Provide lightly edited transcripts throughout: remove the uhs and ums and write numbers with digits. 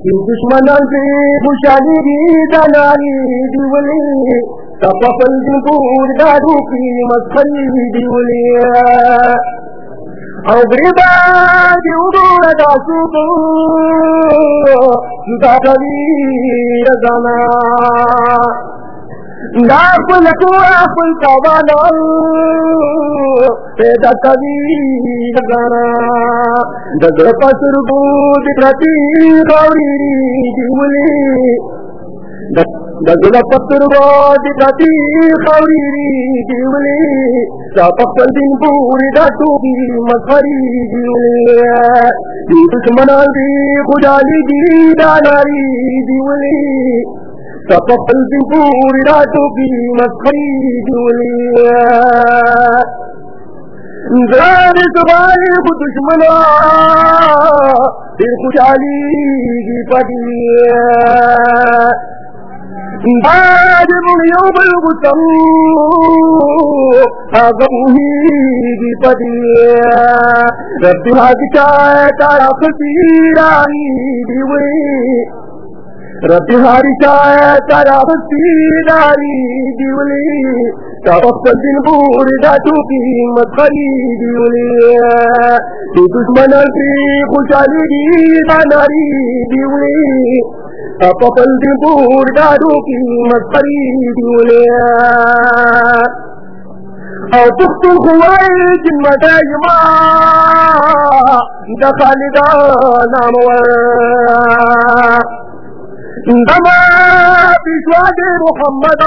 दुश्मन से खुशाली दी दनारी दिवली तपल दूर दारू की मस्खरी दिवली अवृदा दिवूर दासू कबीर जाना दापल को आपल कवाना पेदा कबीर जाना दगर पसर बूद प्रति गौरी दिवली दगर पसर बूद प्रति गौरी दिवली सापल दिन पूरी दाटू की मखरी दिवली दुश्मना दी खुदाली दी दानारी दिवली सापल दिन पूरी दाटू की मखरी दिवली ज़ार सुबाई दुश्मना दिल खुशाली की पड़ी बाद मुनियों बलगुतम आगमुही की पड़ी रब्बी हादिका तारा फसीराई दिवली रब्बी हादिका तारा फसीराई दिवली तवक्कल दिन पूरी दाटू की मखरी दिवली दुश्मन की खुशाली दी दानारी दिवली तवक्कल दिन पूरी दाटू की मखरी दिवली और तुख्तुल खुवाई जिम्मत यमा दखालिदा नामवर दमा पिछवाद मोहम्मद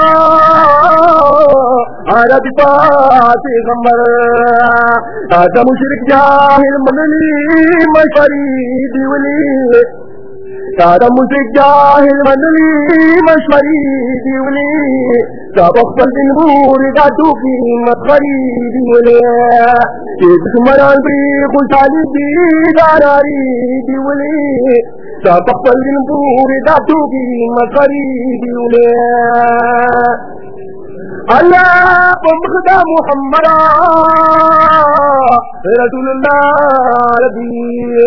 आरब पास गंबर आजा मुशरिक जाहिल मनली मशरी दिवली तारा मुशरिक जाहिल मनली मशरी दिवली सबक दिन बूरी दाटू की मखरी दिवली दुश्मनान की खुशाली दी दानारी दिवली सबक दिन बूरी दाटू की मखरी दिवली अल्लाह बमखदा मुहम्मदा रसूलुल्लाह रबी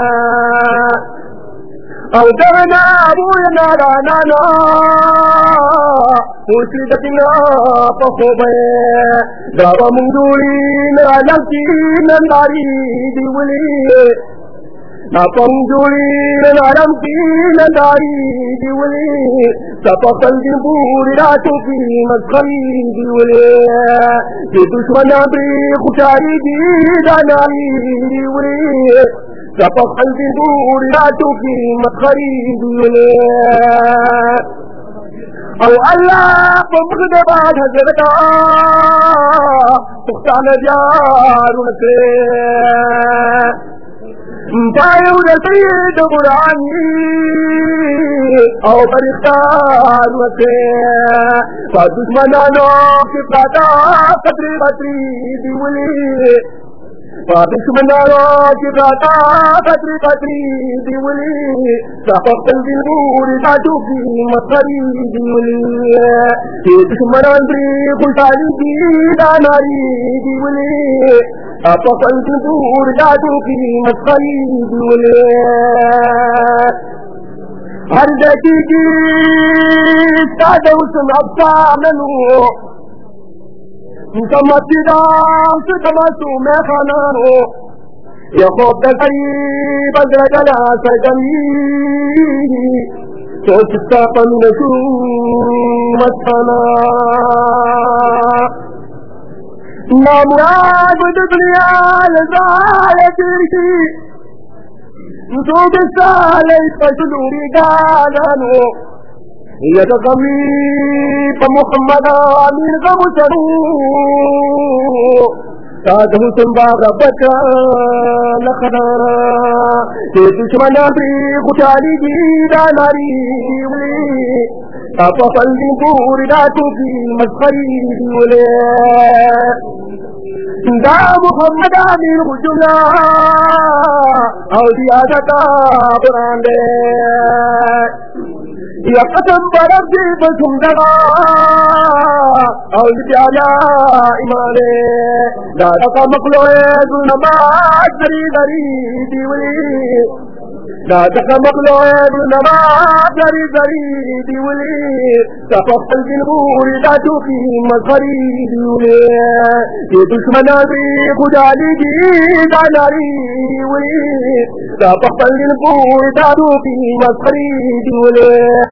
अवदना अबूना राना मुर्शिदना पखोबे दावा मुंदूरी नालकी नंदारी दिवली नापंजूरी नारम की नंदारी दिवली सपकल दिन पूरी रातों की मखरी दिवली दुश्मना भी खुशारी दी दानारी दिवली सपकल दिन पूरी रातों की मखरी दिवली और अल्लाह पमखद बाद हजरता पुख्तान जारुन से पायु रसीद बुरानी और बरिश्तार से दुश्मनानों की प्राता कतरी बतरी दिवली दुश्मनानों की प्राता कतरी बतरी दिवली सपकल दिन पूरी दाटू की मखरी दिवली दुश्मनान की खुशाली दी दानारी दिवली सपकल दिन पूरी दाटू की मखरी दिवली हर जगी की सादुसम अफसाननु समझदार से समझू मैं खाना हो ये खूब करीब बदला सरगमी सोचता पन्नू मस्ताना नामुराद दुनिया लजाए की तो बिसाले पसलूरी गानो ये तो कमी मोहम्मद आमीर का मुचरू साधु संबाग बचा लखनारा ये दुश्मना भी खुशाली दी दानारी दिवली अपल दी पूरी दाटू की मखरी दिवली दा मोहम्मद आमीर हुजुला औदिया जता बुरांदे या कसम बरब्दी बसुंदगा औदिया इमाने दादा का मखलोए गुलमा करी दरी दिवली لا تخمق له ابنما جري جري ديولي تفق الجنبور داتو في مصري ديولي يدشمن أبي خدالي جيد ناري ديولي تفق الجنبور داتو في مصري ديولي